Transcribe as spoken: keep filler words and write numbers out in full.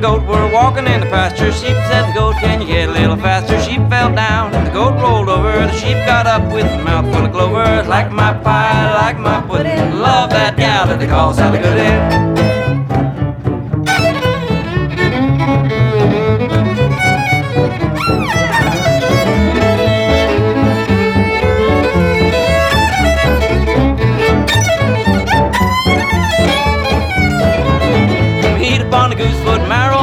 Goat were walking in the pasture. Sheep said the goat, can you get a little faster? Sheep fell down, the goat rolled over. The sheep got up with a mouthful of clover. Like my pie, like my pudding, love that gal that they call Sally Gooding.